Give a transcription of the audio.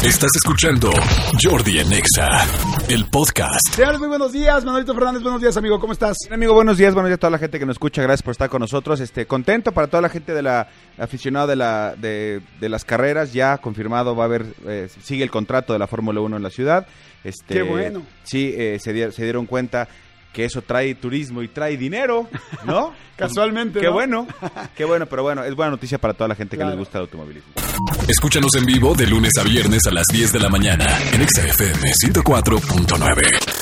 Estás escuchando Jordi en Exa, el podcast. Señores, muy buenos días. Manolito Fernández, buenos días, amigo. ¿Cómo estás? Bien, amigo, buenos días a toda la gente que nos escucha. Gracias por estar con nosotros. Contento para toda la gente de la aficionado de las carreras. Ya confirmado, va a haber, sigue el contrato de la Fórmula 1 en la ciudad. Qué bueno. Sí, se dieron cuenta que eso trae turismo y trae dinero, ¿no? Casualmente, Qué ¿no? bueno, pero bueno, es buena noticia para toda la gente Claro. que les gusta el automovilismo. Escúchanos en vivo de lunes a viernes a las 10 de la mañana en Exa FM 104.9.